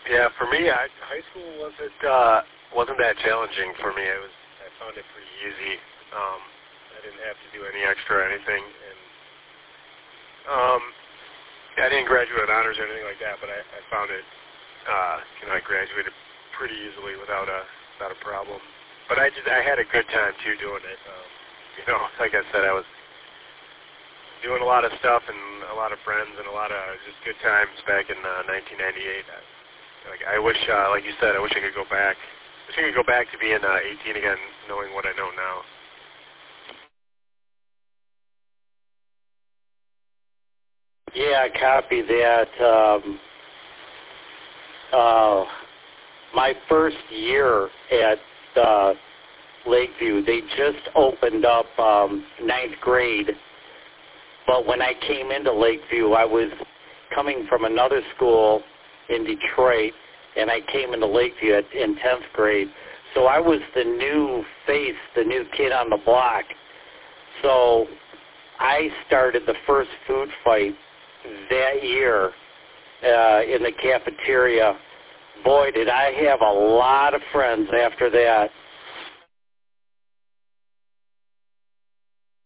Yeah, for me, high school wasn't that challenging for me. I found it pretty easy. I didn't have to do any extra or anything, and I didn't graduate with honors or anything like that. But I found it. I graduated pretty easily without a problem. But I had a good time too doing it. Like I said, I was doing a lot of stuff and a lot of friends and a lot of just good times back in 1998. I wish, like you said, I wish I could go back. I wish I could go back to being 18 again, knowing what I know now. Yeah, I copy that. My first year at Lakeview, they just opened up ninth grade. But when I came into Lakeview, I was coming from another school in Detroit, and I came into Lakeview in 10th grade. So I was the new face, the new kid on the block. So I started the first food fight that year in the cafeteria. Boy, did I have a lot of friends after that.